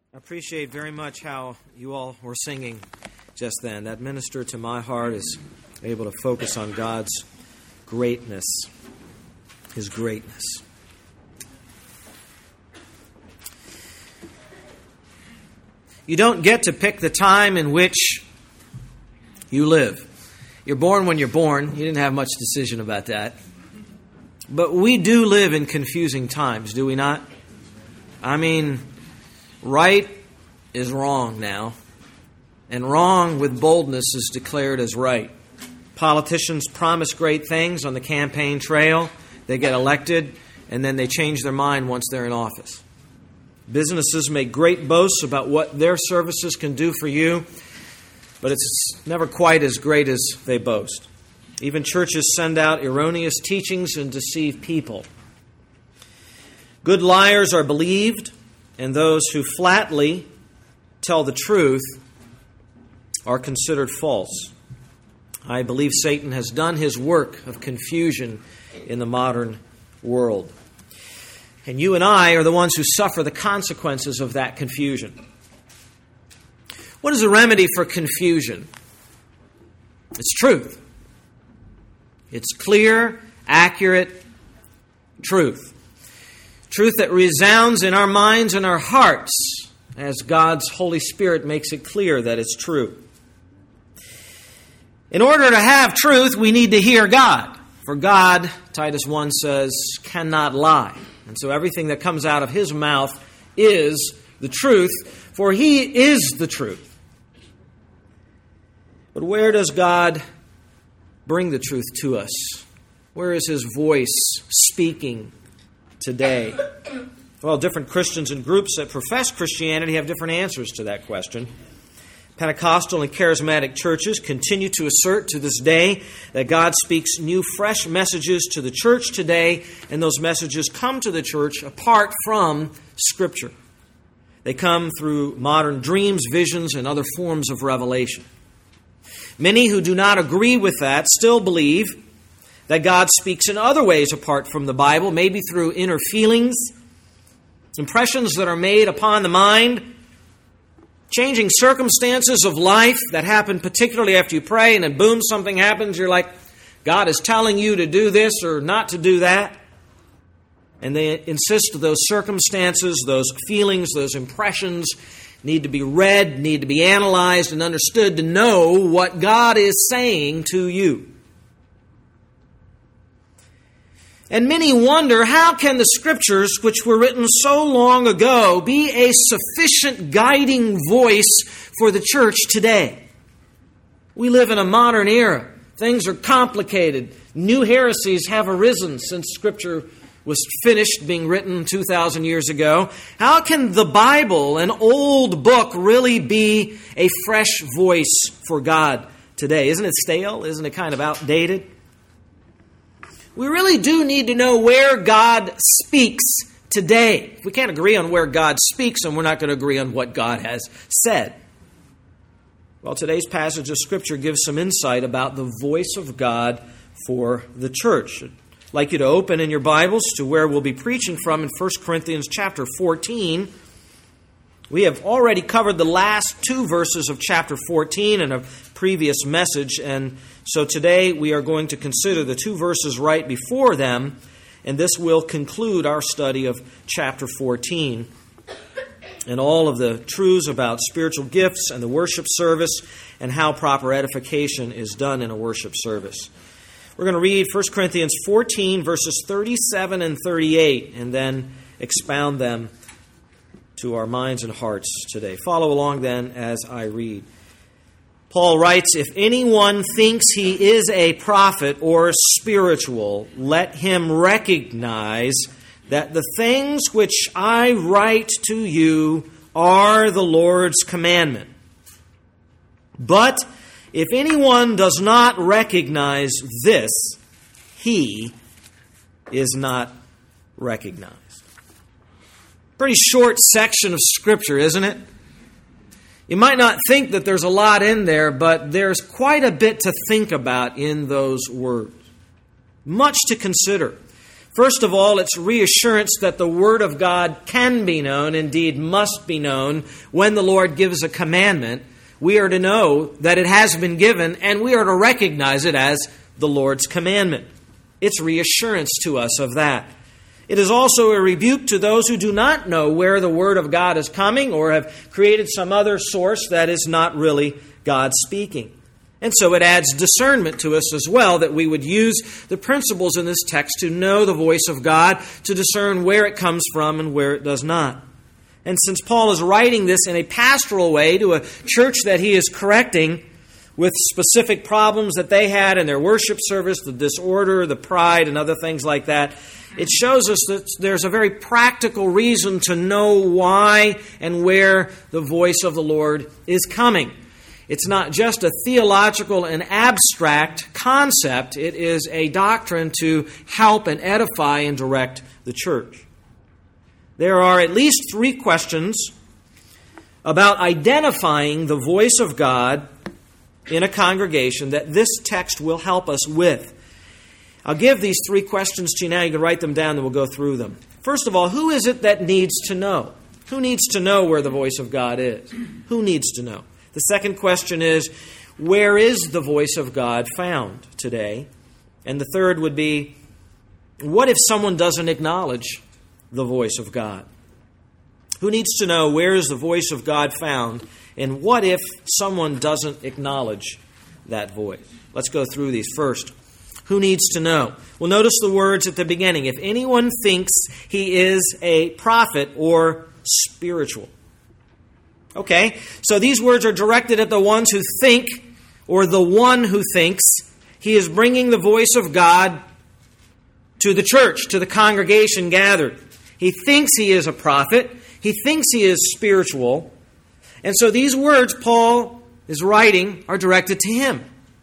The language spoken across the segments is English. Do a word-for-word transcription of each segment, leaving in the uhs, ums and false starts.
I appreciate very much how you all were singing just then. That ministered to my heart, is able to focus on God's greatness, His greatness. You don't get to pick the time in which you live. You're born when you're born. You didn't have much decision about that. But we do live in confusing times, do we not? I mean, right is wrong now, and wrong with boldness is declared as right. Politicians promise great things on the campaign trail. They get elected, and then they change their mind once they're in office. Businesses make great boasts about what their services can do for you, but it's never quite as great as they boast. Even churches send out erroneous teachings and deceive people. Good liars are believed, and those who flatly tell the truth are considered false. I believe Satan has done his work of confusion in the modern world. And you and I are the ones who suffer the consequences of that confusion. What is the remedy for confusion? It's truth. It's clear, accurate truth. Truth that resounds in our minds and our hearts as God's Holy Spirit makes it clear that it's true. In order to have truth, we need to hear God. For God, Titus one says, cannot lie. And so everything that comes out of His mouth is the truth, for He is the truth. But where does God bring the truth to us? Where is His voice speaking today? Well, different Christians and groups that profess Christianity have different answers to that question. Pentecostal and charismatic churches continue to assert to this day that God speaks new, fresh messages to the church today, and those messages come to the church apart from Scripture. They come through modern dreams, visions, and other forms of revelation. Many who do not agree with that still believe that God speaks in other ways apart from the Bible, maybe through inner feelings, impressions that are made upon the mind, changing circumstances of life that happen particularly after you pray, and then boom, something happens. You're like, God is telling you to do this or not to do that. And they insist those circumstances, those feelings, those impressions need to be read, need to be analyzed and understood to know what God is saying to you. And many wonder, how can the Scriptures, which were written so long ago, be a sufficient guiding voice for the church today? We live in a modern era. Things are complicated. New heresies have arisen since Scripture was finished being written two thousand years ago. How can the Bible, an old book, really be a fresh voice for God today? Isn't it stale? Isn't it kind of outdated? We really do need to know where God speaks today. If we can't agree on where God speaks, then we're not going to agree on what God has said. Well, today's passage of Scripture gives some insight about the voice of God for the church. I'd like you to open in your Bibles to where we'll be preaching from in First Corinthians chapter fourteen. We have already covered the last two verses of chapter fourteen in a previous message, and so today we are going to consider the two verses right before them, and this will conclude our study of chapter fourteen and all of the truths about spiritual gifts and the worship service and how proper edification is done in a worship service. We're going to read First Corinthians fourteen, verses thirty-seven and thirty-eight, and then expound them to our minds and hearts today. Follow along then as I read. Paul writes, "If anyone thinks he is a prophet or spiritual, let him recognize that the things which I write to you are the Lord's commandment. But if anyone does not recognize this, he is not recognized." Pretty short section of Scripture, isn't it? You might not think that there's a lot in there, but there's quite a bit to think about in those words. Much to consider. First of all, it's reassurance that the Word of God can be known, indeed must be known, when the Lord gives a commandment. We are to know that it has been given, and we are to recognize it as the Lord's commandment. It's reassurance to us of that. It is also a rebuke to those who do not know where the Word of God is coming or have created some other source that is not really God speaking. And so it adds discernment to us as well, that we would use the principles in this text to know the voice of God, to discern where it comes from and where it does not. And since Paul is writing this in a pastoral way to a church that he is correcting with specific problems that they had in their worship service, the disorder, the pride, and other things like that, it shows us that there's a very practical reason to know why and where the voice of the Lord is coming. It's not just a theological and abstract concept. It is a doctrine to help and edify and direct the church. There are at least three questions about identifying the voice of God in a congregation that this text will help us with. I'll give these three questions to you now. You can write them down and we'll go through them. First of all, who is it that needs to know? Who needs to know where the voice of God is? Who needs to know? The second question is, where is the voice of God found today? And the third would be, what if someone doesn't acknowledge the voice of God? Who needs to know where is the voice of God found? And what if someone doesn't acknowledge that voice? Let's go through these first. Who needs to know? Well, notice the words at the beginning. If anyone thinks he is a prophet or spiritual. Okay, so these words are directed at the ones who think, or the one who thinks he is bringing the voice of God to the church, to the congregation gathered. He thinks he is a prophet. He thinks he is spiritual. And so these words Paul is writing are directed to him.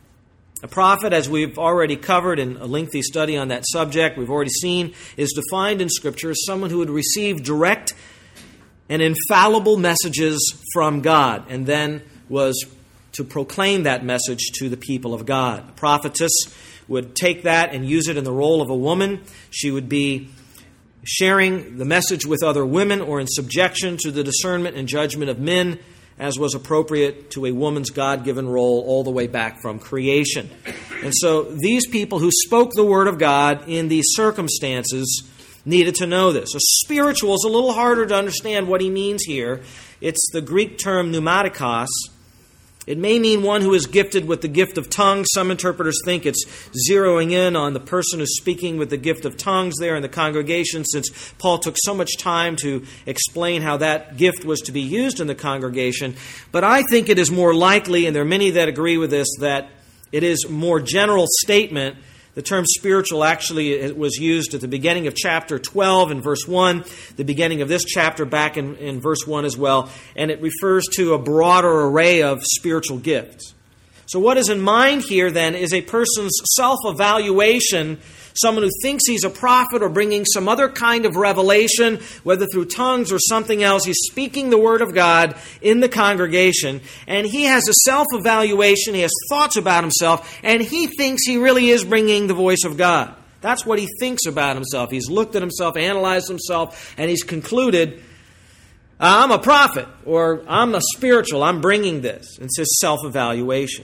A prophet, as we've already covered in a lengthy study on that subject, we've already seen, is defined in Scripture as someone who would receive direct and infallible messages from God, and then was to proclaim that message to the people of God. A prophetess would take that and use it in the role of a woman. She would be sharing the message with other women or in subjection to the discernment and judgment of men, as was appropriate to a woman's God-given role all the way back from creation. And so these people who spoke the Word of God in these circumstances needed to know this. A spiritual is a little harder to understand what he means here. It's the Greek term pneumatikos. It may mean one who is gifted with the gift of tongues. Some interpreters think it's zeroing in on the person who's speaking with the gift of tongues there in the congregation, since Paul took so much time to explain how that gift was to be used in the congregation. But I think it is more likely, and there are many that agree with this, that it is a more general statement. The term spiritual actually was used at the beginning of chapter twelve in verse one, the beginning of this chapter back in, in verse one as well, and it refers to a broader array of spiritual gifts. So what is in mind here then is a person's self-evaluation, someone who thinks he's a prophet or bringing some other kind of revelation, whether through tongues or something else. He's speaking the Word of God in the congregation, and he has a self-evaluation, he has thoughts about himself, and he thinks he really is bringing the voice of God. That's what he thinks about himself. He's looked at himself, analyzed himself, and he's concluded, I'm a prophet, or I'm a spiritual, I'm bringing this. It's his self-evaluation.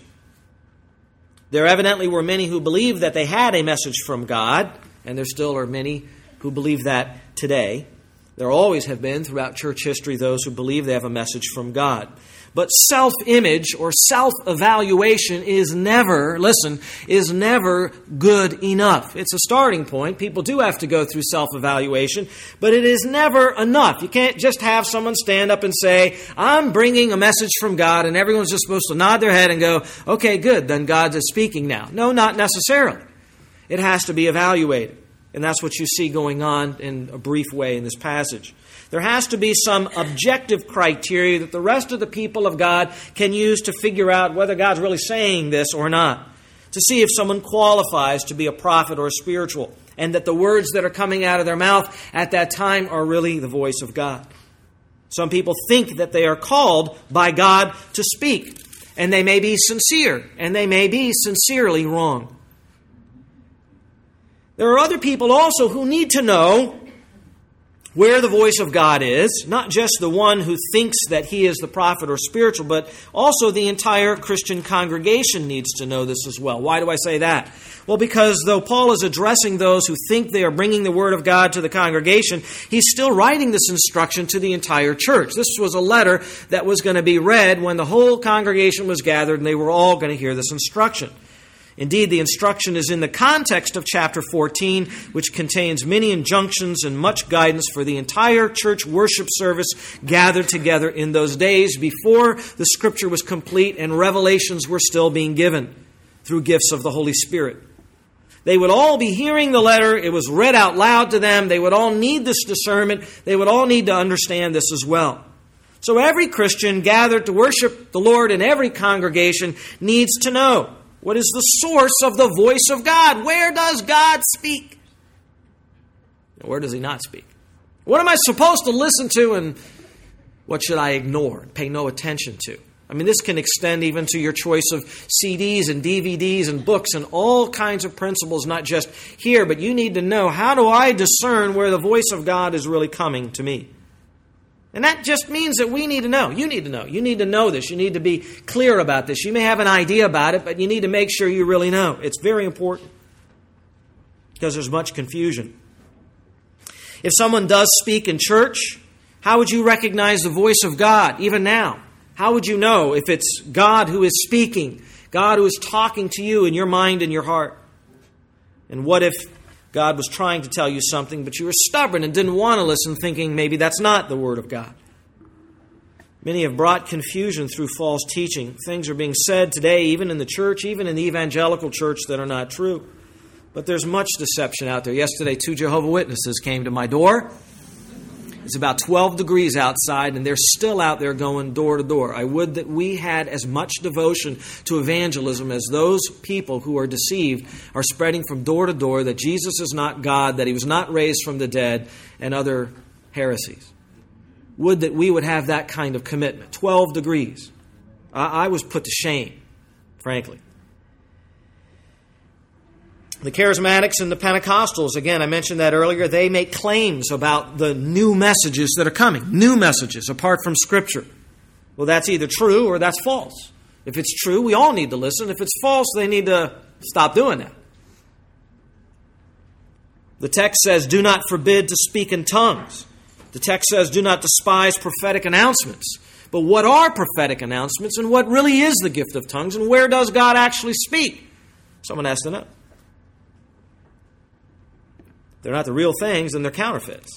There evidently were many who believed that they had a message from God, and there still are many who believe that today. There always have been throughout church history those who believe they have a message from God. But self-image or self-evaluation is never, listen, is never good enough. It's a starting point. People do have to go through self-evaluation, but it is never enough. You can't just have someone stand up and say, I'm bringing a message from God, and everyone's just supposed to nod their head and go, okay, good, then God is speaking now. No, not necessarily. It has to be evaluated. And that's what you see going on in a brief way in this passage. There has to be some objective criteria that the rest of the people of God can use to figure out whether God's really saying this or not, to see if someone qualifies to be a prophet or a spiritual, and that the words that are coming out of their mouth at that time are really the voice of God. Some people think that they are called by God to speak, and they may be sincere, and they may be sincerely wrong. There are other people also who need to know where the voice of God is, not just the one who thinks that he is the prophet or spiritual, but also the entire Christian congregation needs to know this as well. Why do I say that? Well, because though Paul is addressing those who think they are bringing the word of God to the congregation, he's still writing this instruction to the entire church. This was a letter that was going to be read when the whole congregation was gathered and they were all going to hear this instruction. Indeed, the instruction is in the context of chapter fourteen, which contains many injunctions and much guidance for the entire church worship service gathered together in those days before the Scripture was complete and revelations were still being given through gifts of the Holy Spirit. They would all be hearing the letter. It was read out loud to them. They would all need this discernment. They would all need to understand this as well. So every Christian gathered to worship the Lord in every congregation needs to know, what is the source of the voice of God? Where does God speak? Where does he not speak? What am I supposed to listen to and what should I ignore, pay no attention to? I mean, this can extend even to your choice of C Ds and D V Ds and books and all kinds of principles, not just here, but you need to know, how do I discern where the voice of God is really coming to me? And that just means that we need to know. You need to know. You need to know this. You need to be clear about this. You may have an idea about it, but you need to make sure you really know. It's very important because there's much confusion. If someone does speak in church, how would you recognize the voice of God even now? How would you know if it's God who is speaking, God who is talking to you in your mind and your heart? And what if God was trying to tell you something, but you were stubborn and didn't want to listen, thinking maybe that's not the Word of God? Many have brought confusion through false teaching. Things are being said today, even in the church, even in the evangelical church, that are not true. But there's much deception out there. Yesterday, two Jehovah's Witnesses came to my door. It's about twelve degrees outside, and they're still out there going door to door. I would that we had as much devotion to evangelism as those people who are deceived are spreading from door to door that Jesus is not God, that he was not raised from the dead, and other heresies. Would that we would have that kind of commitment. twelve degrees. I, I was put to shame, frankly. The Charismatics and the Pentecostals, again, I mentioned that earlier, they make claims about the new messages that are coming. New messages apart from Scripture. Well, that's either true or that's false. If it's true, we all need to listen. If it's false, they need to stop doing that. The text says, do not forbid to speak in tongues. The text says, do not despise prophetic announcements. But what are prophetic announcements, and what really is the gift of tongues, and where does God actually speak? Someone has to know. They're not the real things, and they're counterfeits.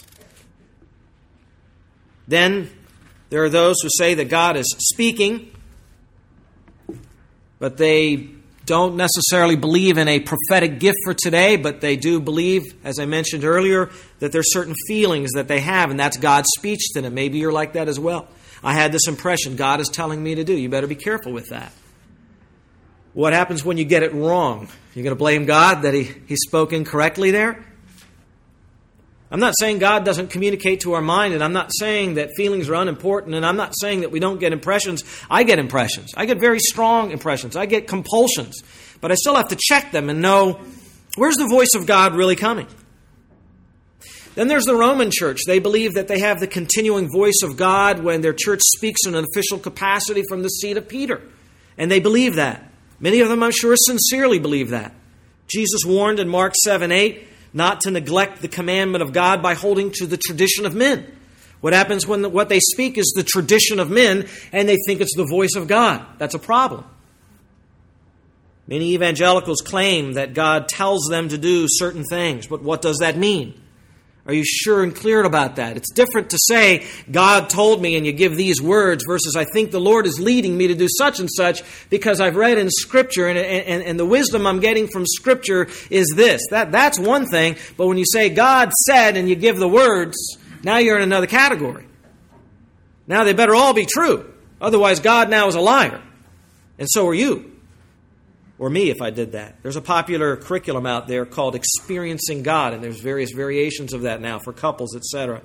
Then there are those who say that God is speaking, but they don't necessarily believe in a prophetic gift for today, but they do believe, as I mentioned earlier, that there's certain feelings that they have, and that's God's speech to them. Maybe you're like that as well. I had this impression God is telling me to do. You better be careful with that. What happens when you get it wrong? You're going to blame God that he, he spoke incorrectly there? I'm not saying God doesn't communicate to our mind, and I'm not saying that feelings are unimportant, and I'm not saying that we don't get impressions. I get impressions. I get very strong impressions. I get compulsions. But I still have to check them and know, where's the voice of God really coming? Then there's the Roman church. They believe that they have the continuing voice of God when their church speaks in an official capacity from the seat of Peter. And they believe that. Many of them, I'm sure, sincerely believe that. Jesus warned in Mark seven eight, not to neglect the commandment of God by holding to the tradition of men. What happens when the, what they speak is the tradition of men and they think it's the voice of God? That's a problem. Many evangelicals claim that God tells them to do certain things, but what does that mean? Are you sure and clear about that? It's different to say, God told me, and you give these words, versus I think the Lord is leading me to do such and such because I've read in Scripture, and, and, and the wisdom I'm getting from Scripture is this. That, that's one thing, but when you say God said and you give the words, now you're in another category. Now they better all be true. Otherwise, God now is a liar. And so are you. Or me if I did that. There's a popular curriculum out there called Experiencing God, and there's various variations of that now for couples, et cetera.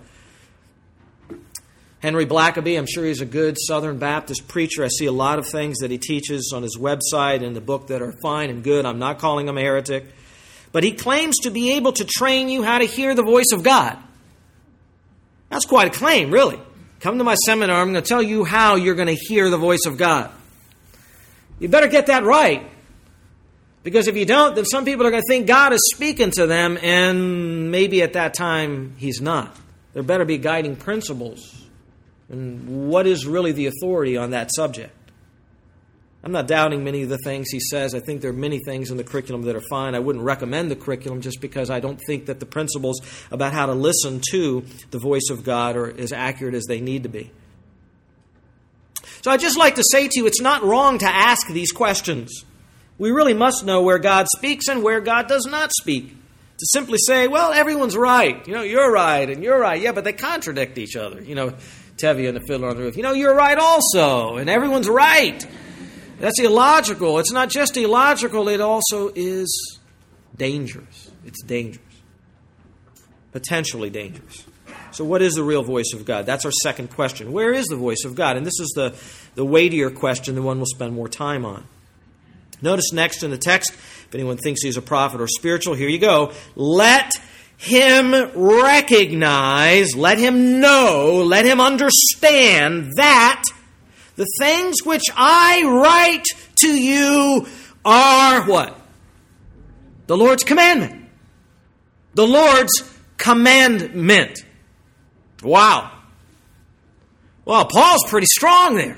Henry Blackaby, I'm sure he's a good Southern Baptist preacher. I see a lot of things that he teaches on his website and the book that are fine and good. I'm not calling him a heretic. but he claims to be able to train you how to hear the voice of God. That's quite a claim, really. Come to my seminar, I'm going to tell you how you're going to hear the voice of God. You better get that right. Because if you don't, then some people are going to think God is speaking to them, and maybe at that time He's not. There better be guiding principles. And what is really the authority on that subject? I'm not doubting many of the things he says. I think there are many things in the curriculum that are fine. I wouldn't recommend the curriculum just because I don't think that the principles about how to listen to the voice of God are as accurate as they need to be. So I'd just like to say to you, it's not wrong to ask these questions. We really must know where God speaks and where God does not speak. To simply say, well, everyone's right. You know, you're right and you're right. Yeah, but they contradict each other. You know, Tevye and the Fiddler on the Roof. You know, you're right also, and everyone's right. That's illogical. It's not just illogical, it also is dangerous. It's dangerous. Potentially dangerous. So what is the real voice of God? That's our second question. Where is the voice of God? And this is the, the weightier question, the one we'll spend more time on. Notice next in the text, if anyone thinks he's a prophet or spiritual, here you go. Let him recognize, let him know, let him understand that the things which I write to you are what? The Lord's commandment. The Lord's commandment. Wow. Well, Paul's pretty strong there.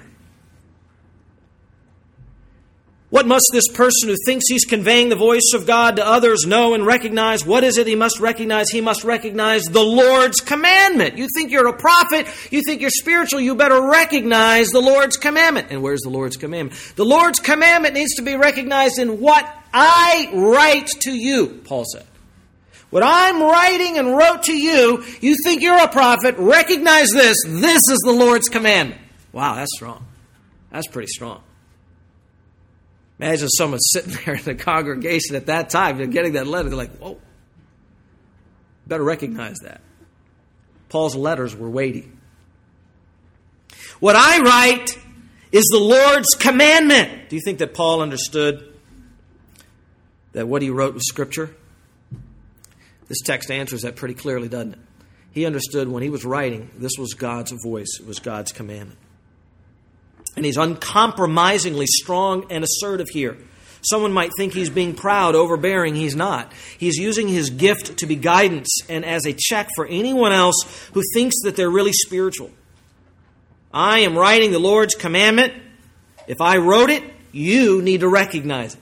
What must this person who thinks he's conveying the voice of God to others know and recognize? What is it he must recognize? He must recognize the Lord's commandment. You think you're a prophet, you think you're spiritual, you better recognize the Lord's commandment. And where's the Lord's commandment? The Lord's commandment needs to be recognized in what I write to you, Paul said. What I'm writing and wrote to you, you think you're a prophet, recognize this. This is the Lord's commandment. Wow, that's strong. That's pretty strong. Imagine someone sitting there in the congregation at that time, they're getting that letter, they're like, whoa. Better recognize that. Paul's letters were weighty. What I write is the Lord's commandment. Do you think that Paul understood that what he wrote was Scripture? This text answers that pretty clearly, doesn't it? He understood when he was writing, this was God's voice, it was God's commandment. And he's uncompromisingly strong and assertive here. Someone might think he's being proud, overbearing. He's not. He's using his gift to be guidance and as a check for anyone else who thinks that they're really spiritual. I am writing the Lord's commandment. If I wrote it, you need to recognize it.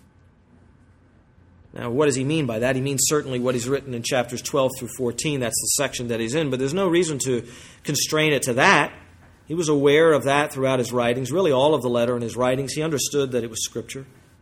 Now, what does he mean by that? He means certainly what he's written in chapters twelve through fourteen. That's the section that he's in. But there's no reason to constrain it to that. He was aware of that throughout his writings, really all of the letter and his writings. He understood that it was Scripture.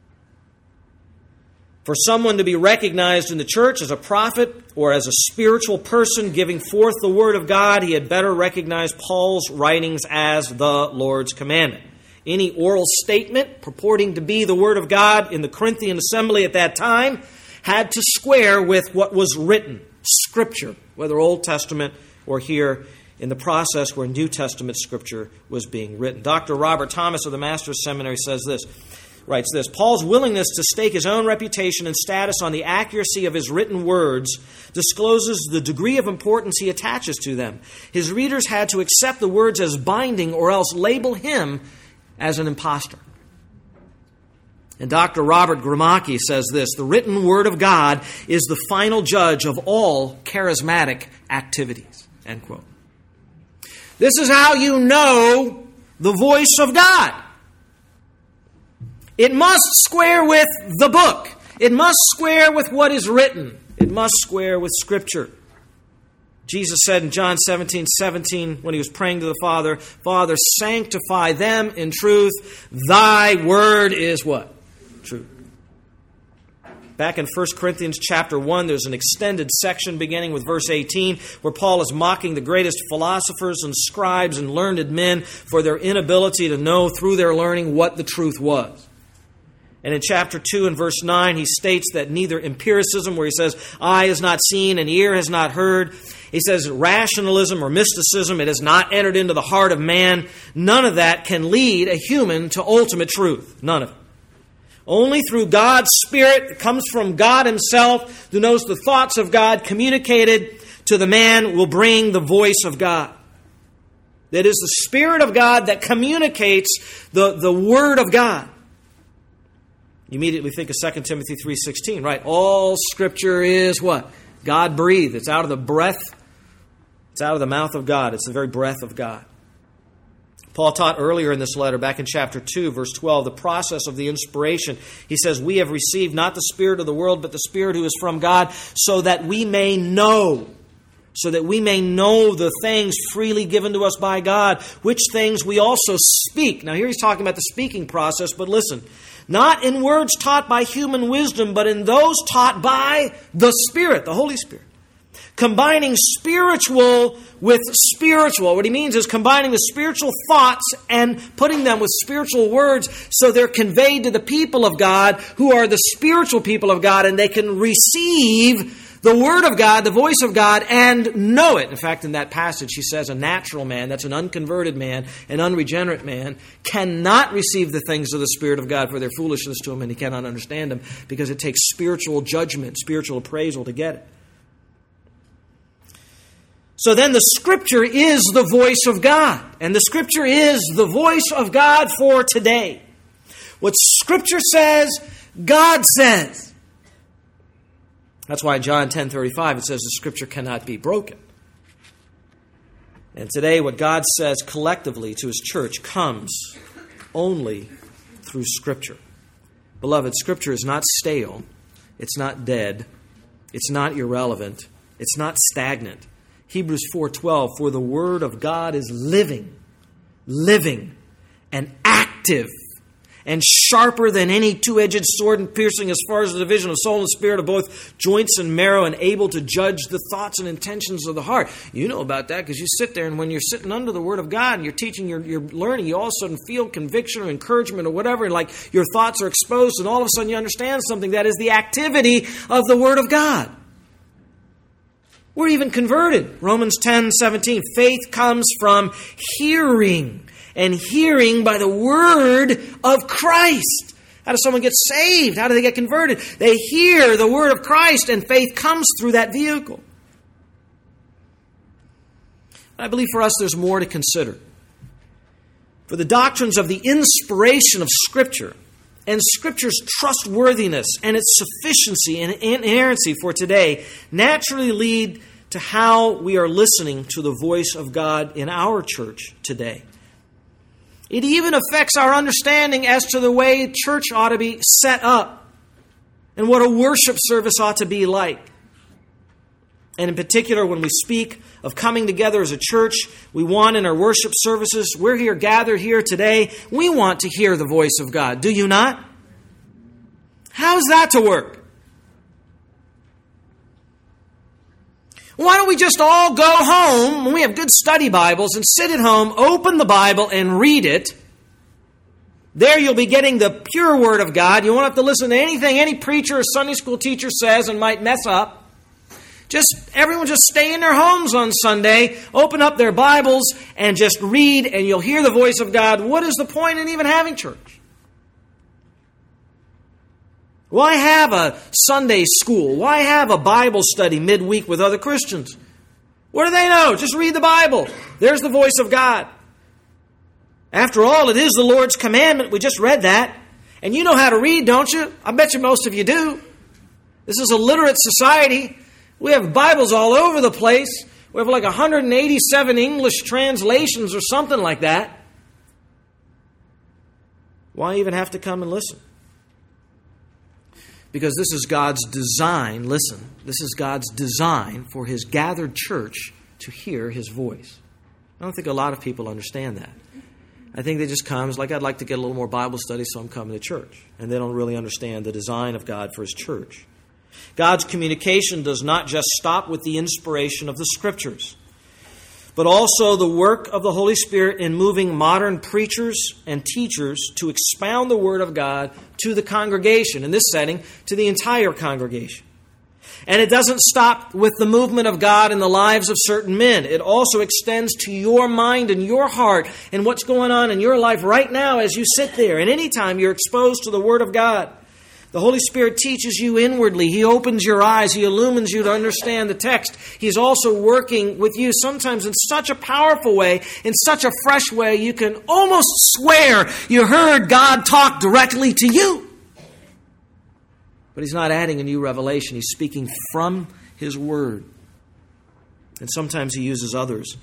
For someone to be recognized in the church as a prophet or as a spiritual person giving forth the Word of God, he had better recognize Paul's writings as the Lord's commandment. Any oral statement purporting to be the Word of God in the Corinthian assembly at that time had to square with what was written, Scripture, whether Old Testament or here in the process where New Testament Scripture was being written. Doctor Robert Thomas of the Master's Seminary says this, writes this, Paul's willingness to stake his own reputation and status on the accuracy of his written words discloses the degree of importance he attaches to them. His readers had to accept the words as binding or else label him as an impostor. And Doctor Robert Gramacki says this, the written Word of God is the final judge of all charismatic activities. End quote. This is how you know the voice of God. It must square with the book. It must square with what is written. It must square with Scripture. Jesus said in John seventeen seventeen, when he was praying to the Father, Father, sanctify them in truth. Thy word is what? Truth. Back in First Corinthians chapter one, there's an extended section beginning with verse eighteen where Paul is mocking the greatest philosophers and scribes and learned men for their inability to know through their learning what the truth was. And in chapter two and verse nine, he states that neither empiricism, where he says, eye has not seen and ear has not heard. He says rationalism or mysticism, it has not entered into the heart of man. None of that can lead a human to ultimate truth. None of it. Only through God's Spirit that comes from God Himself, who knows the thoughts of God, communicated to the man, will bring the voice of God. That is the Spirit of God that communicates the, the Word of God. You immediately think of Second Timothy three sixteen, right? All Scripture is what? God-breathed. It's out of the breath. It's out of the mouth of God. It's the very breath of God. Paul taught earlier in this letter, back in chapter two, verse twelve, the process of the inspiration. He says, we have received not the spirit of the world, but the Spirit who is from God, so that we may know. So that we may know the things freely given to us by God, which things we also speak. Now here he's talking about the speaking process, but listen. Not in words taught by human wisdom, but in those taught by the Spirit, the Holy Spirit. Combining spiritual with spiritual. What he means is combining the spiritual thoughts and putting them with spiritual words so they're conveyed to the people of God who are the spiritual people of God, and they can receive the Word of God, the voice of God, and know it. In fact, in that passage, he says a natural man, that's an unconverted man, an unregenerate man, cannot receive the things of the Spirit of God, for their foolishness to him, and he cannot understand them, because it takes spiritual judgment, spiritual appraisal to get it. So then the Scripture is the voice of God, and the Scripture is the voice of God for today. What Scripture says, God says. That's why in John ten thirty-five it says the Scripture cannot be broken. And today what God says collectively to His church comes only through Scripture. Beloved, Scripture is not stale. It's not dead. It's not irrelevant. It's not stagnant. Hebrews four twelve, for the Word of God is living, living, and active, and sharper than any two-edged sword, and piercing as far as the division of soul and spirit, of both joints and marrow, and able to judge the thoughts and intentions of the heart. You know about that because you sit there, and when you're sitting under the Word of God and you're teaching, you're, you're learning, you all of a sudden feel conviction or encouragement or whatever, and like your thoughts are exposed, and all of a sudden you understand something. That is the activity of the Word of God. We're even converted. Romans ten seventeen. Faith comes from hearing, and hearing by the word of Christ. How does someone get saved? How do they get converted? They hear the word of Christ, and faith comes through that vehicle. I believe for us there's more to consider. For the doctrines of the inspiration of Scripture and Scripture's trustworthiness and its sufficiency and inerrancy for today naturally lead to how we are listening to the voice of God in our church today. It even affects our understanding as to the way church ought to be set up and what a worship service ought to be like. And in particular, when we speak of coming together as a church, we want in our worship services, we're here gathered here today, we want to hear the voice of God. Do you not? How is that to work? Why don't we just all go home when we have good study Bibles and sit at home, open the Bible and read it? There you'll be getting the pure Word of God. You won't have to listen to anything any preacher or Sunday school teacher says and might mess up. Just everyone just stay in their homes on Sunday, open up their Bibles, and just read, and you'll hear the voice of God. What is the point in even having church? Why have a Sunday school? Why have a Bible study midweek with other Christians? What do they know? Just read the Bible. There's the voice of God. After all, it is the Lord's commandment. We just read that. And you know how to read, don't you? I bet you most of you do. This is a literate society. We have Bibles all over the place. We have like one hundred eighty-seven English translations or something like that. Why even have to come and listen? Because this is God's design, listen, this is God's design for His gathered church to hear His voice. I don't think a lot of people understand that. I think they just come, it's like, I'd like to get a little more Bible study, so I'm coming to church. And they don't really understand the design of God for His church. God's communication does not just stop with the inspiration of the Scriptures, but also the work of the Holy Spirit in moving modern preachers and teachers to expound the Word of God to the congregation, in this setting, to the entire congregation. And it doesn't stop with the movement of God in the lives of certain men. It also extends to your mind and your heart and what's going on in your life right now as you sit there. And anytime you're exposed to the Word of God, the Holy Spirit teaches you inwardly. He opens your eyes. He illumines you to understand the text. He's also working with you sometimes in such a powerful way, in such a fresh way, you can almost swear you heard God talk directly to you. But He's not adding a new revelation. He's speaking from His Word. And sometimes He uses others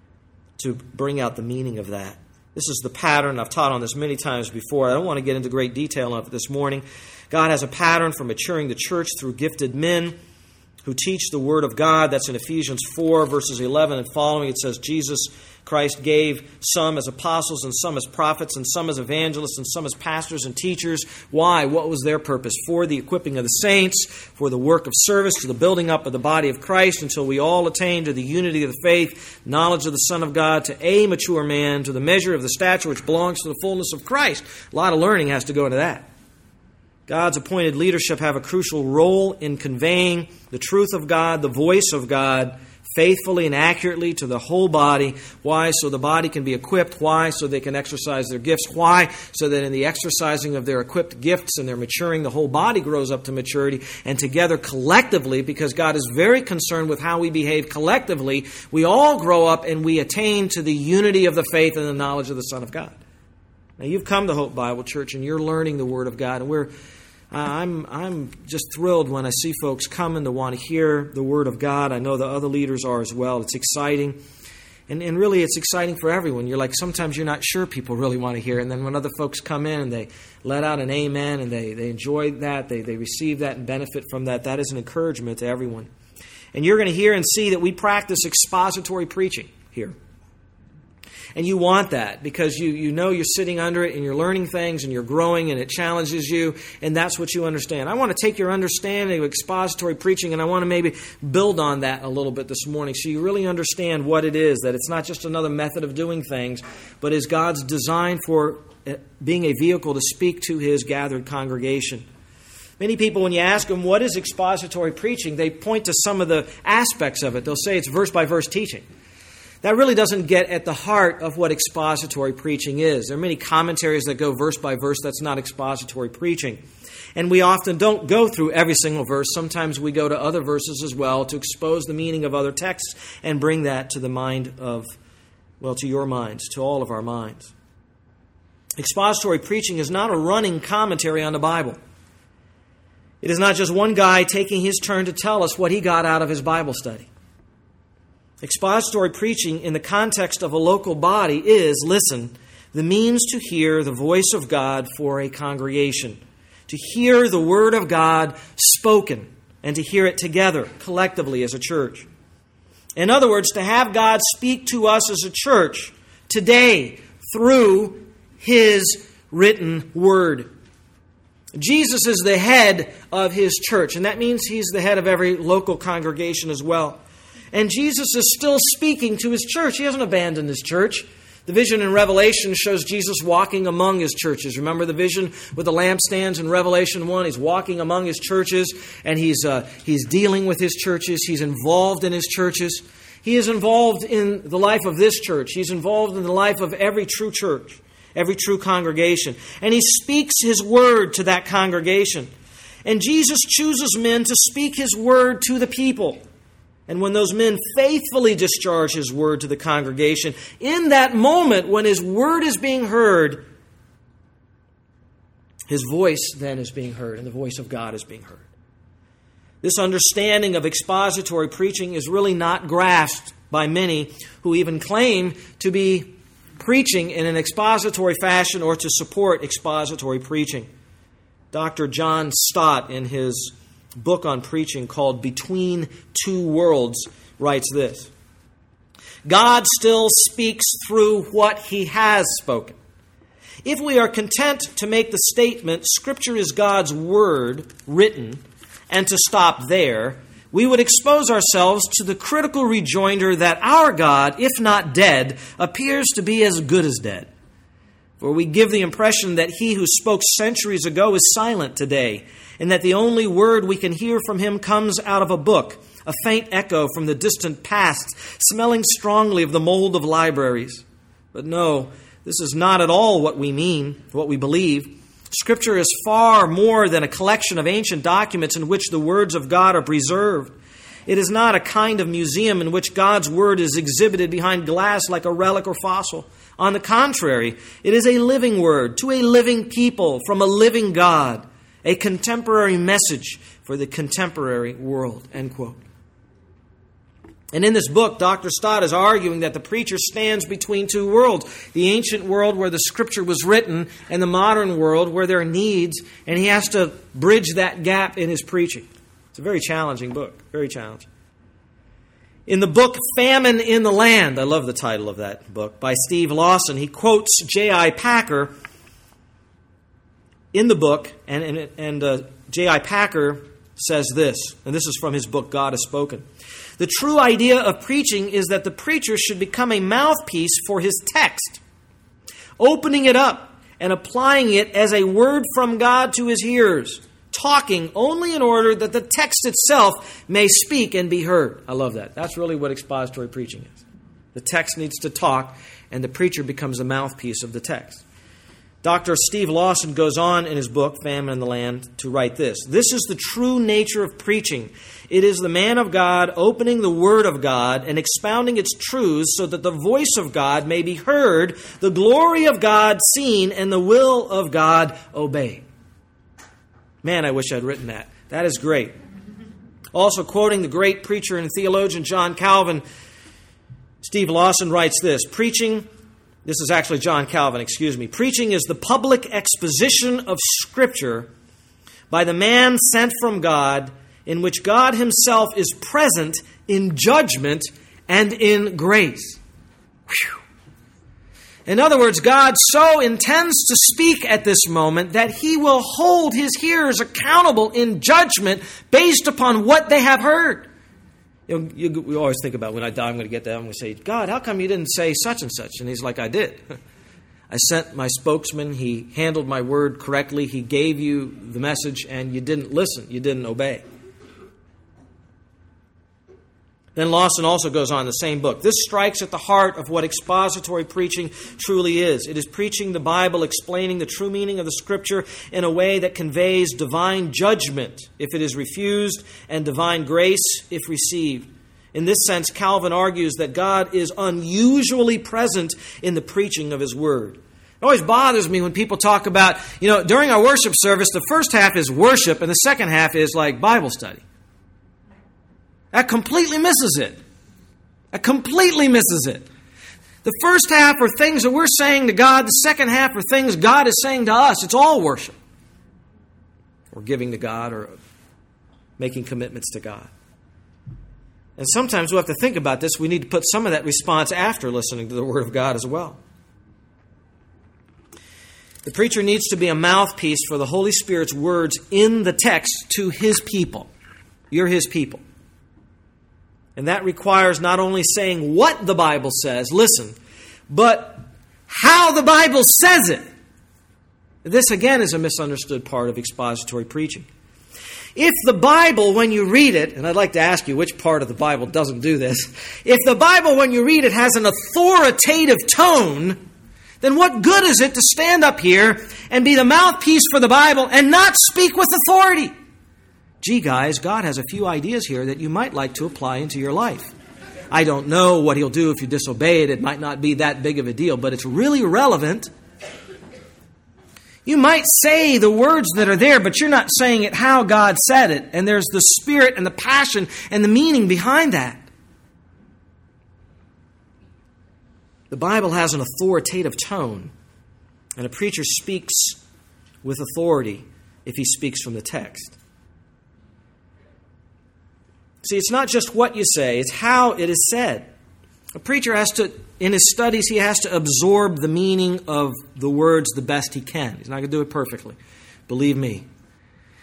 to bring out the meaning of that. This is the pattern. I've taught on this many times before. I don't want to get into great detail of it this morning. God has a pattern for maturing the church through gifted men who teach the Word of God. That's in Ephesians four, verses eleven and following. It says, Jesus Christ gave some as apostles and some as prophets and some as evangelists and some as pastors and teachers. Why? What was their purpose? For the equipping of the saints, for the work of service, to the building up of the body of Christ, until we all attain to the unity of the faith, knowledge of the Son of God, to a mature man, to the measure of the stature which belongs to the fullness of Christ. A lot of learning has to go into that. God's appointed leadership have a crucial role in conveying the truth of God, the voice of God, faithfully and accurately to the whole body. Why? So the body can be equipped. Why? So they can exercise their gifts. Why? So that in the exercising of their equipped gifts and their maturing, the whole body grows up to maturity. And together collectively, because God is very concerned with how we behave collectively, we all grow up and we attain to the unity of the faith and the knowledge of the Son of God. Now you've come to Hope Bible Church and you're learning the Word of God, and we're I'm I'm just thrilled when I see folks coming to want to hear the Word of God. I know the other leaders are as well. It's exciting. And and really it's exciting for everyone. You're like, sometimes you're not sure people really want to hear. And then when other folks come in and they let out an amen and they, they enjoy that, they, they receive that and benefit from that, that is an encouragement to everyone. And you're going to hear and see that we practice expository preaching here. And you want that because you, you know you're sitting under it and you're learning things and you're growing and it challenges you, and that's what you understand. I want to take your understanding of expository preaching and I want to maybe build on that a little bit this morning so you really understand what it is, that it's not just another method of doing things, but is God's design for being a vehicle to speak to His gathered congregation. Many people, when you ask them what is expository preaching, they point to some of the aspects of it. They'll say it's verse-by-verse teaching. That really doesn't get at the heart of what expository preaching is. There are many commentaries that go verse by verse. That's not expository preaching. And we often don't go through every single verse. Sometimes we go to other verses as well to expose the meaning of other texts and bring that to the mind of, well, to your minds, to all of our minds. Expository preaching is not a running commentary on the Bible. It is not just one guy taking his turn to tell us what he got out of his Bible study. Expository preaching in the context of a local body is, listen, the means to hear the voice of God for a congregation, to hear the Word of God spoken, and to hear it together, collectively as a church. In other words, to have God speak to us as a church today through His written Word. Jesus is the head of His church, and that means He's the head of every local congregation as well. And Jesus is still speaking to His church. He hasn't abandoned His church. The vision in Revelation shows Jesus walking among His churches. Remember the vision with the lampstands in Revelation one? He's walking among His churches, and He's uh, He's dealing with His churches. He's involved in His churches. He is involved in the life of this church. He's involved in the life of every true church, every true congregation. And He speaks His word to that congregation. And Jesus chooses men to speak His word to the people. And when those men faithfully discharge His word to the congregation, in that moment when His word is being heard, His voice then is being heard, and the voice of God is being heard. This understanding of expository preaching is really not grasped by many who even claim to be preaching in an expository fashion or to support expository preaching. Doctor John Stott, in his book on preaching called Between Two Worlds, writes this: God still speaks through what He has spoken. If we are content to make the statement, Scripture is God's word written, and to stop there, we would expose ourselves to the critical rejoinder that our God, if not dead, appears to be as good as dead. For we give the impression that he who spoke centuries ago is silent today, and that the only word we can hear from him comes out of a book, a faint echo from the distant past, smelling strongly of the mold of libraries. But no, this is not at all what we mean, what we believe. Scripture is far more than a collection of ancient documents in which the words of God are preserved. It is not a kind of museum in which God's word is exhibited behind glass like a relic or fossil. On the contrary, it is a living word to a living people from a living God, a contemporary message for the contemporary world, end quote. And in this book, Doctor Stott is arguing that the preacher stands between two worlds, the ancient world where the Scripture was written and the modern world where there are needs, and he has to bridge that gap in his preaching. It's a very challenging book, very challenging. In the book Famine in the Land, I love the title of that book, by Steve Lawson, he quotes J I Packer in the book, and, and, and uh, J I Packer says this, and this is from his book, God Has Spoken. The true idea of preaching is that the preacher should become a mouthpiece for his text, opening it up and applying it as a word from God to his hearers, talking only in order that the text itself may speak and be heard. I love that. That's really what expository preaching is. The text needs to talk, and the preacher becomes a mouthpiece of the text. Doctor Steve Lawson goes on in his book, Famine in the Land, to write this. This is the true nature of preaching. It is the man of God opening the Word of God and expounding its truths so that the voice of God may be heard, the glory of God seen, and the will of God obeyed. Man, I wish I'd written that. That is great. Also quoting the great preacher and theologian John Calvin, Steve Lawson writes this, Preaching... This is actually John Calvin, excuse me. Preaching is the public exposition of Scripture by the man sent from God, in which God himself is present in judgment and in grace. Whew. In other words, God so intends to speak at this moment that he will hold his hearers accountable in judgment based upon what they have heard. You know, you, we always think about when I die, I'm going to get that. I'm going to say, God, how come you didn't say such and such? And he's like, I did. I sent my spokesman. He handled my word correctly. He gave you the message, and you didn't listen. You didn't obey. Then Lawson also goes on in the same book. This strikes at the heart of what expository preaching truly is. It is preaching the Bible, explaining the true meaning of the Scripture in a way that conveys divine judgment if it is refused and divine grace if received. In this sense, Calvin argues that God is unusually present in the preaching of his word. It always bothers me when people talk about, you know, during our worship service, the first half is worship and the second half is like Bible study. That completely misses it. That completely misses it. The first half are things that we're saying to God. The second half are things God is saying to us. It's all worship. Or giving to God or making commitments to God. And sometimes we'll have to think about this. We need to put some of that response after listening to the Word of God as well. The preacher needs to be a mouthpiece for the Holy Spirit's words in the text to his people. You're his people. And that requires not only saying what the Bible says, listen, but how the Bible says it. This, again, is a misunderstood part of expository preaching. If the Bible, when you read it, and I'd like to ask you which part of the Bible doesn't do this, if the Bible, when you read it, has an authoritative tone, then what good is it to stand up here and be the mouthpiece for the Bible and not speak with authority? Gee, guys, God has a few ideas here that you might like to apply into your life. I don't know what he'll do if you disobey it. It might not be that big of a deal, but it's really relevant. You might say the words that are there, but you're not saying it how God said it. And there's the spirit and the passion and the meaning behind that. The Bible has an authoritative tone, and a preacher speaks with authority if he speaks from the text. See, it's not just what you say, it's how it is said. A preacher has to, in his studies, he has to absorb the meaning of the words the best he can. He's not going to do it perfectly. Believe me.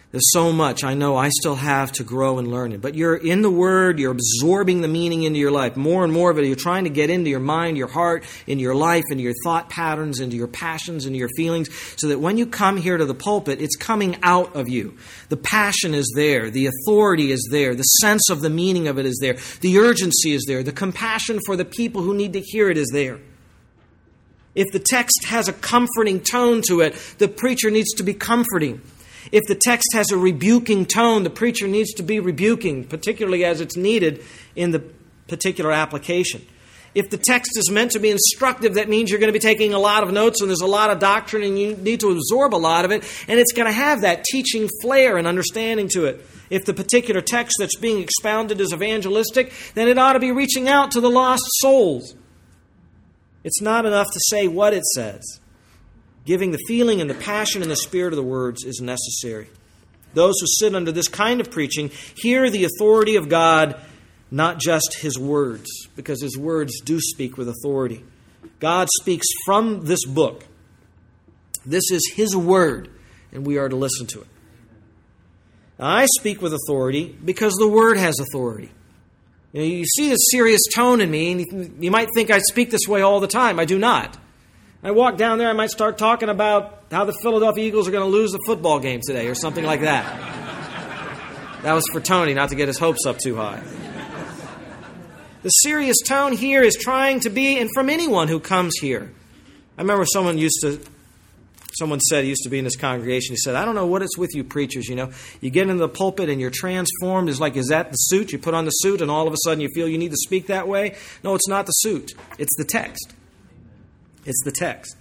There's so much I know I still have to grow and learn in. But you're in the Word, you're absorbing the meaning into your life. More and more of it, you're trying to get into your mind, your heart, into your life, into your thought patterns, into your passions, into your feelings, so that when you come here to the pulpit, it's coming out of you. The passion is there. The authority is there. The sense of the meaning of it is there. The urgency is there. The compassion for the people who need to hear it is there. If the text has a comforting tone to it, the preacher needs to be comforting. If the text has a rebuking tone, the preacher needs to be rebuking, particularly as it's needed in the particular application. If the text is meant to be instructive, that means you're going to be taking a lot of notes and there's a lot of doctrine and you need to absorb a lot of it, and it's going to have that teaching flair and understanding to it. If the particular text that's being expounded is evangelistic, then it ought to be reaching out to the lost souls. It's not enough to say what it says. Giving the feeling and the passion and the spirit of the words is necessary. Those who sit under this kind of preaching hear the authority of God, not just His words, because His words do speak with authority. God speaks from this book. This is His word, and we are to listen to it. Now, I speak with authority because the Word has authority. You know, you see this serious tone in me, and you might think I speak this way all the time. I do not. I walk down there, I might start talking about how the Philadelphia Eagles are going to lose the football game today or something like that. That was for Tony, not to get his hopes up too high. The serious tone here is trying to be, and from anyone who comes here. I remember someone used to, someone said, he used to be in this congregation, he said, I don't know what it's with you preachers, you know. You get into the pulpit and you're transformed. It's like, is that the suit? You put on the suit and all of a sudden you feel you need to speak that way? No, it's not the suit. It's the text. It's the text.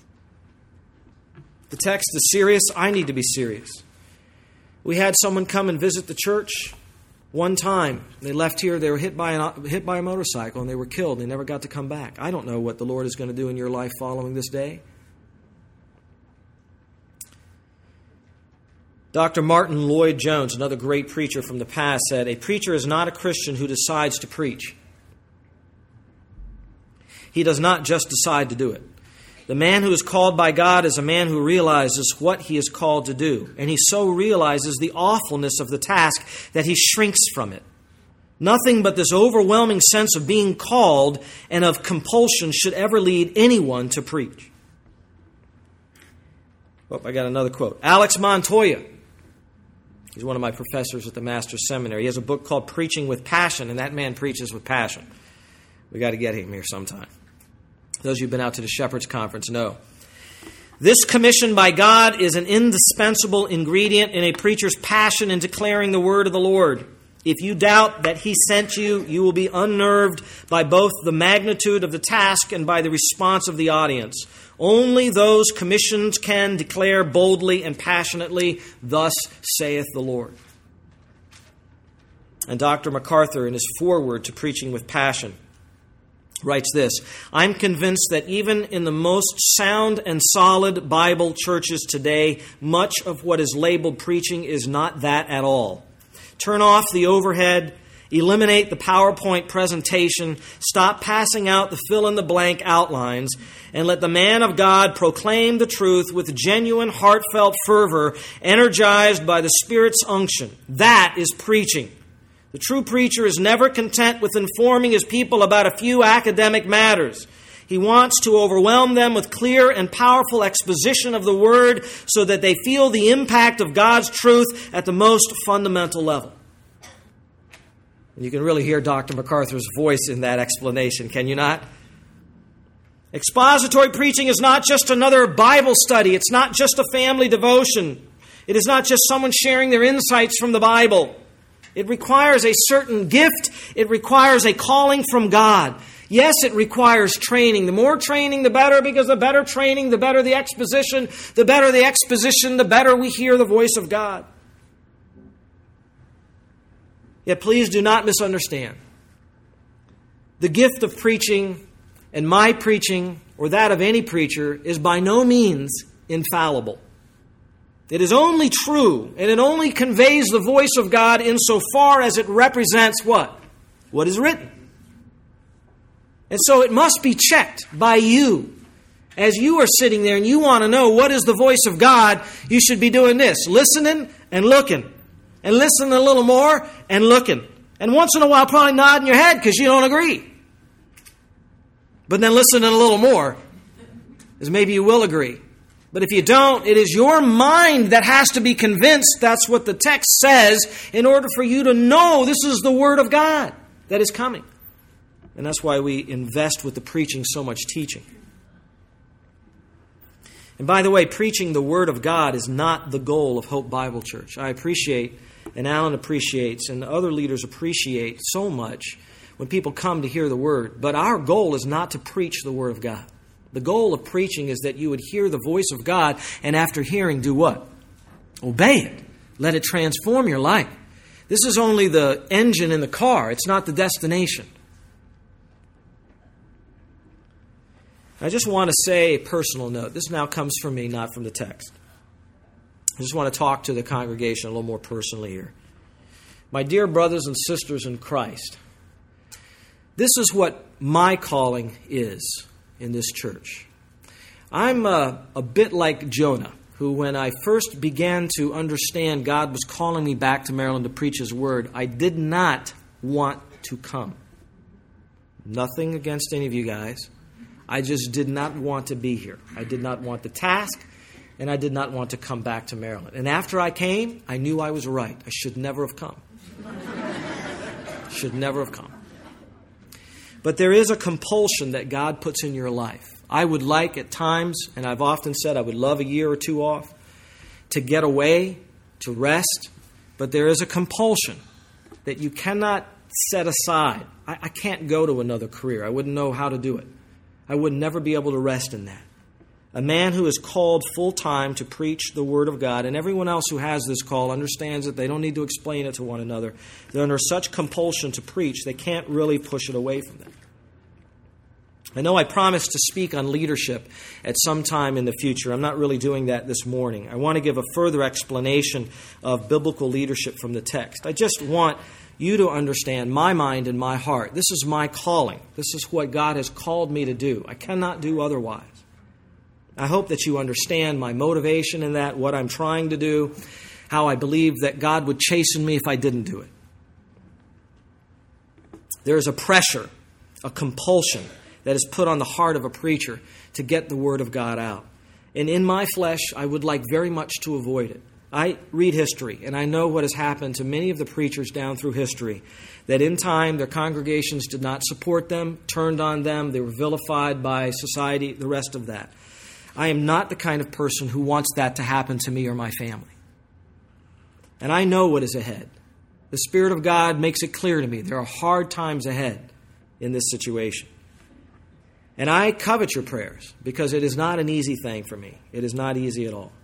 The text is serious. I need to be serious. We had someone come and visit the church one time. They left here. They were hit by, an, hit by a motorcycle and they were killed. They never got to come back. I don't know what the Lord is going to do in your life following this day. Doctor Martin Lloyd-Jones, another great preacher from the past, said, a preacher is not a Christian who decides to preach. He does not just decide to do it. The man who is called by God is a man who realizes what he is called to do. And he so realizes the awfulness of the task that he shrinks from it. Nothing but this overwhelming sense of being called and of compulsion should ever lead anyone to preach. Oh, I got another quote. Alex Montoya. He's one of my professors at the Master's Seminary. He has a book called Preaching with Passion, and that man preaches with passion. We got to get him here sometime. Those of you who've been out to the Shepherd's Conference know. This commission by God is an indispensable ingredient in a preacher's passion in declaring the word of the Lord. If you doubt that He sent you, you will be unnerved by both the magnitude of the task and by the response of the audience. Only those commissioned can declare boldly and passionately, thus saith the Lord. And Doctor MacArthur, in his foreword to Preaching with Passion, writes this, I'm convinced that even in the most sound and solid Bible churches today, much of what is labeled preaching is not that at all. Turn off the overhead, eliminate the PowerPoint presentation, stop passing out the fill-in-the-blank outlines, and let the man of God proclaim the truth with genuine, heartfelt fervor, energized by the Spirit's unction. That is preaching. The true preacher is never content with informing his people about a few academic matters. He wants to overwhelm them with clear and powerful exposition of the Word so that they feel the impact of God's truth at the most fundamental level. And you can really hear Doctor MacArthur's voice in that explanation, can you not? Expository preaching is not just another Bible study. It's not just a family devotion. It is not just someone sharing their insights from the Bible. It requires a certain gift. It requires a calling from God. Yes, it requires training. The more training, the better, because the better training, the better the exposition. The better the exposition, the better we hear the voice of God. Yet please do not misunderstand. The gift of preaching and my preaching, or that of any preacher, is by no means infallible. It is only true, and it only conveys the voice of God insofar as it represents what? What is written. And so it must be checked by you. As you are sitting there and you want to know what is the voice of God, you should be doing this. Listening and looking. And listening a little more and looking. And once in a while probably nodding your head because you don't agree. But then listening a little more, because maybe you will agree. But if you don't, it is your mind that has to be convinced that's what the text says in order for you to know this is the Word of God that is coming. And that's why we invest with the preaching so much teaching. And by the way, preaching the Word of God is not the goal of Hope Bible Church. I appreciate, and Alan appreciates, and other leaders appreciate so much when people come to hear the Word. But our goal is not to preach the Word of God. The goal of preaching is that you would hear the voice of God, and after hearing, do what? Obey it. Let it transform your life. This is only the engine in the car. It's not the destination. I just want to say a personal note. This now comes from me, not from the text. I just want to talk to the congregation a little more personally here. My dear brothers and sisters in Christ, this is what my calling is in this church. I'm a, a bit like Jonah, who when I first began to understand God was calling me back to Maryland to preach His Word, I did not want to come. Nothing against any of you guys. I just did not want to be here. I did not want the task, and I did not want to come back to Maryland. And after I came, I knew I was right. I should never have come. Should never have come. But there is a compulsion that God puts in your life. I would like at times, and I've often said I would love a year or two off, to get away, to rest. But there is a compulsion that you cannot set aside. I, I can't go to another career. I wouldn't know how to do it. I would never be able to rest in that. A man who is called full-time to preach the Word of God, and everyone else who has this call understands that they don't need to explain it to one another. They're under such compulsion to preach, they can't really push it away from them. I know I promised to speak on leadership at some time in the future. I'm not really doing that this morning. I want to give a further explanation of biblical leadership from the text. I just want you to understand my mind and my heart. This is my calling. This is what God has called me to do. I cannot do otherwise. I hope that you understand my motivation in that, what I'm trying to do, how I believe that God would chasten me if I didn't do it. There is a pressure, a compulsion that is put on the heart of a preacher to get the Word of God out. And in my flesh, I would like very much to avoid it. I read history, and I know what has happened to many of the preachers down through history, that in time their congregations did not support them, turned on them, they were vilified by society, the rest of that. I am not the kind of person who wants that to happen to me or my family. And I know what is ahead. The Spirit of God makes it clear to me there are hard times ahead in this situation. And I covet your prayers, because it is not an easy thing for me. It is not easy at all.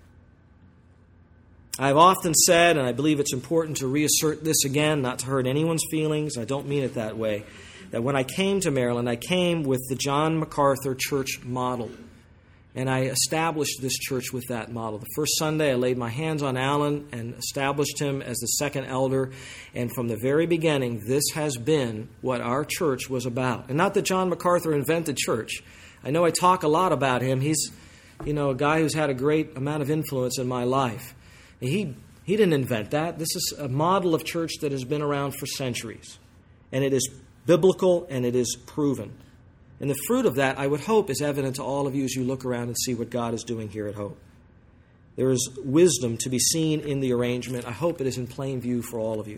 I've often said, and I believe it's important to reassert this again, not to hurt anyone's feelings, I don't mean it that way, that when I came to Maryland, I came with the John MacArthur church model. And I established this church with that model. The first Sunday, I laid my hands on Alan and established him as the second elder. And from the very beginning, this has been what our church was about. And not that John MacArthur invented church. I know I talk a lot about him. He's, you know, a guy who's had a great amount of influence in my life. He, he didn't invent that. This is a model of church that has been around for centuries. And it is biblical and it is proven. And the fruit of that, I would hope, is evident to all of you as you look around and see what God is doing here at Hope. There is wisdom to be seen in the arrangement. I hope it is in plain view for all of you.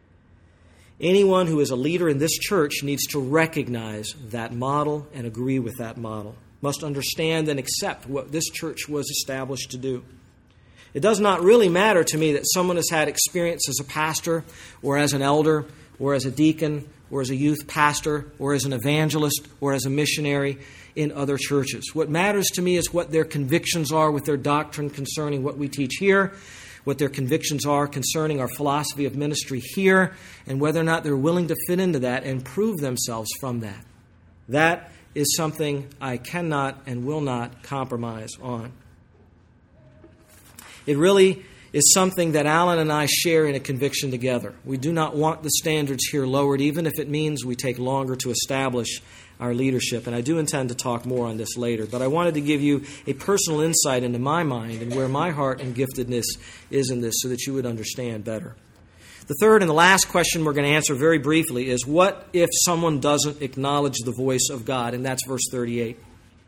Anyone who is a leader in this church needs to recognize that model and agree with that model. Must understand and accept what this church was established to do. It does not really matter to me that someone has had experience as a pastor or as an elder or as a deacon or as a youth pastor, or as an evangelist, or as a missionary in other churches. What matters to me is what their convictions are with their doctrine concerning what we teach here, what their convictions are concerning our philosophy of ministry here, and whether or not they're willing to fit into that and prove themselves from that. That is something I cannot and will not compromise on. It really is something that Alan and I share in a conviction together. We do not want the standards here lowered, even if it means we take longer to establish our leadership. And I do intend to talk more on this later. But I wanted to give you a personal insight into my mind and where my heart and giftedness is in this so that you would understand better. The third and the last question we're going to answer very briefly is, what if someone doesn't acknowledge the voice of God? And that's verse thirty-eight.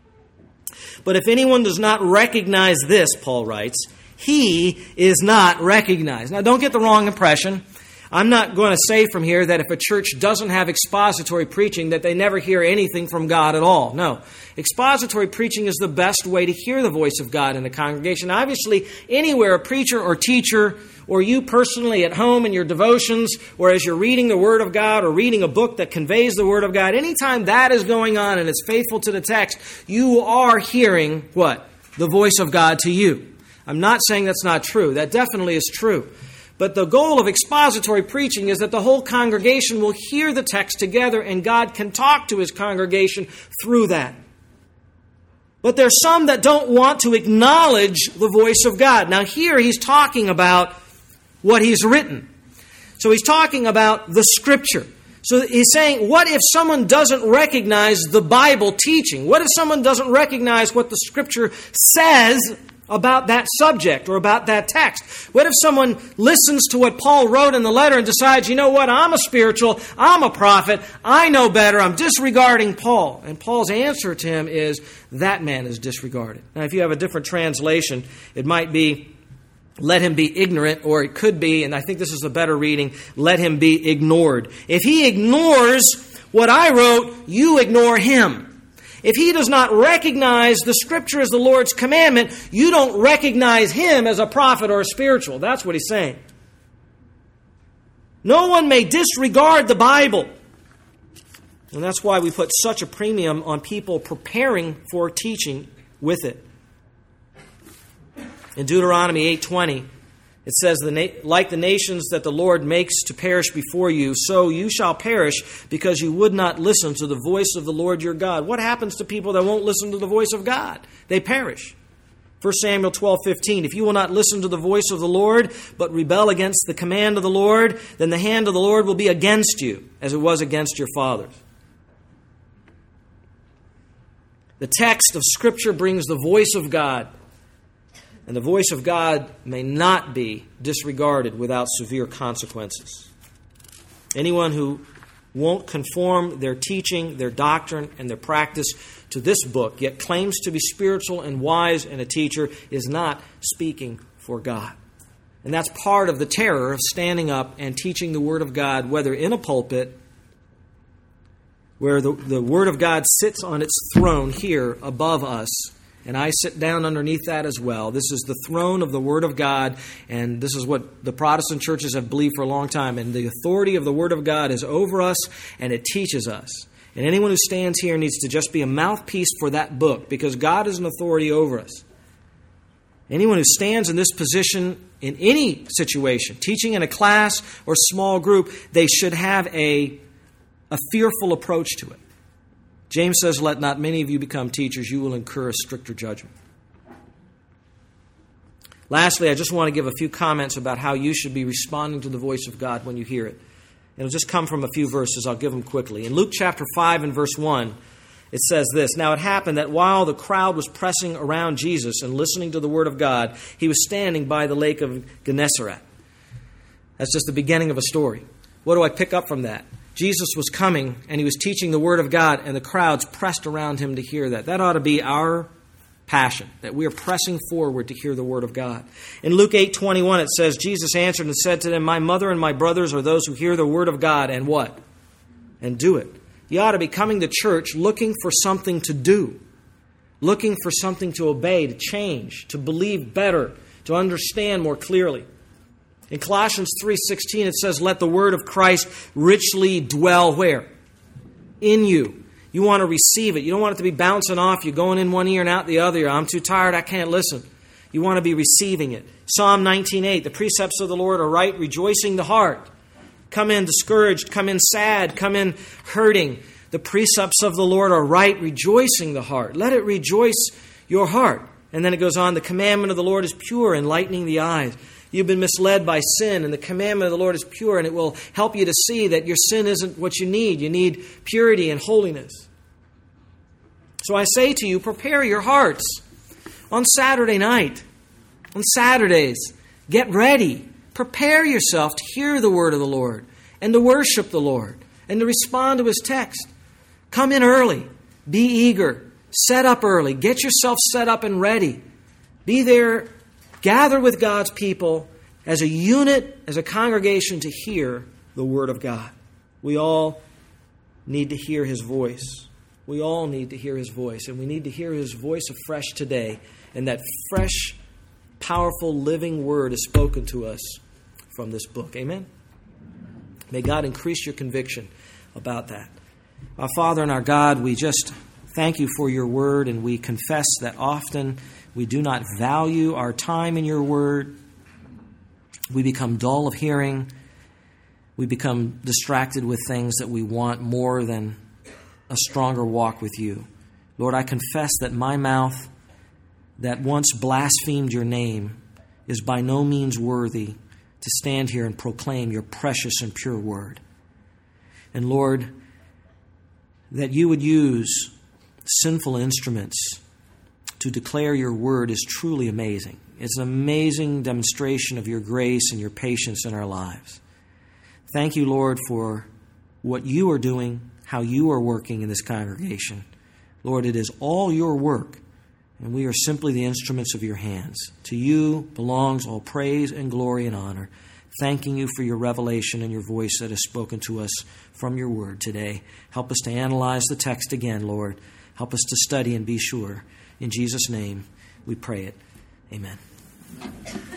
But if anyone does not recognize this, Paul writes, he is not recognized. Now, don't get the wrong impression. I'm not going to say from here that if a church doesn't have expository preaching, that they never hear anything from God at all. No. Expository preaching is the best way to hear the voice of God in a congregation. Obviously, anywhere a preacher or teacher, or you personally at home in your devotions, or as you're reading the Word of God, or reading a book that conveys the Word of God, anytime that is going on and it's faithful to the text, you are hearing what? The voice of God to you. I'm not saying that's not true. That definitely is true. But the goal of expository preaching is that the whole congregation will hear the text together and God can talk to His congregation through that. But there's some that don't want to acknowledge the voice of God. Now here he's talking about what he's written. So he's talking about the Scripture. So he's saying, what if someone doesn't recognize the Bible teaching? What if someone doesn't recognize what the Scripture says about that subject or about that text? What if someone listens to what Paul wrote in the letter and decides, you know what, I'm a spiritual, I'm a prophet, I know better, I'm disregarding Paul? And Paul's answer to him is, that man is disregarded. Now, if you have a different translation, it might be, let him be ignorant, or it could be, and I think this is a better reading, let him be ignored. If he ignores what I wrote, you ignore him. If he does not recognize the Scripture as the Lord's commandment, you don't recognize him as a prophet or a spiritual. That's what he's saying. No one may disregard the Bible. And that's why we put such a premium on people preparing for teaching with it. In Deuteronomy eight twenty, it says, like the nations that the Lord makes to perish before you, so you shall perish because you would not listen to the voice of the Lord your God. What happens to people that won't listen to the voice of God? They perish. First Samuel twelve fifteen, if you will not listen to the voice of the Lord, but rebel against the command of the Lord, then the hand of the Lord will be against you, as it was against your fathers. The text of Scripture brings the voice of God. And the voice of God may not be disregarded without severe consequences. Anyone who won't conform their teaching, their doctrine, and their practice to this book, yet claims to be spiritual and wise and a teacher, is not speaking for God. And that's part of the terror of standing up and teaching the Word of God, whether in a pulpit, where the, the Word of God sits on its throne here above us, and I sit down underneath that as well. This is the throne of the Word of God, and this is what the Protestant churches have believed for a long time. And the authority of the Word of God is over us, and it teaches us. And anyone who stands here needs to just be a mouthpiece for that book, because God is an authority over us. Anyone who stands in this position in any situation, teaching in a class or small group, they should have a, a fearful approach to it. James says, let not many of you become teachers. You will incur a stricter judgment. Lastly, I just want to give a few comments about how you should be responding to the voice of God when you hear it. It'll just come from a few verses. I'll give them quickly. In Luke chapter five and verse one, it says this, now it happened that while the crowd was pressing around Jesus and listening to the word of God, he was standing by the lake of Gennesaret. That's just the beginning of a story. What do I pick up from that? Jesus was coming and he was teaching the Word of God, and the crowds pressed around him to hear that. That ought to be our passion, that we are pressing forward to hear the Word of God. In Luke eight twenty-one, it says, Jesus answered and said to them, my mother and my brothers are those who hear the Word of God and what? And do it. You ought to be coming to church looking for something to do, looking for something to obey, to change, to believe better, to understand more clearly. In Colossians three sixteen, it says, let the word of Christ richly dwell where? In you. You want to receive it. You don't want it to be bouncing off you, going in one ear and out the other ear. I'm too tired, I can't listen. You want to be receiving it. Psalm nineteen eight, the precepts of the Lord are right, rejoicing the heart. Come in discouraged, come in sad, come in hurting. The precepts of the Lord are right, rejoicing the heart. Let it rejoice your heart. And then it goes on, the commandment of the Lord is pure, enlightening the eyes. you've been misled by sin, and the commandment of the Lord is pure, and it will help you to see that your sin isn't what you need. You need purity and holiness. So I say to you, prepare your hearts on Saturday night, on Saturdays. Get ready. Prepare yourself to hear the word of the Lord and to worship the Lord and to respond to His text. Come in early. Be eager. Set up early. Get yourself set up and ready. Be there. Gather with God's people as a unit, as a congregation to hear the Word of God. We all need to hear His voice. We all need to hear His voice. And we need to hear His voice afresh today. And that fresh, powerful, living Word is spoken to us from this book. Amen? May God increase your conviction about that. Our Father and our God, we just thank You for Your Word, and we confess that often we do not value our time in Your Word. We become dull of hearing. We become distracted with things that we want more than a stronger walk with You. Lord, I confess that my mouth that once blasphemed Your name is by no means worthy to stand here and proclaim Your precious and pure word. And Lord, that You would use sinful instruments to declare Your word is truly amazing. It's an amazing demonstration of Your grace and Your patience in our lives. Thank You, Lord, for what You are doing, how You are working in this congregation. Lord, it is all Your work, and we are simply the instruments of Your hands. To You belongs all praise and glory and honor. Thanking You for Your revelation and Your voice that has spoken to us from Your word today. Help us to analyze the text again, Lord. Help us to study and be sure. In Jesus' name we pray it. Amen.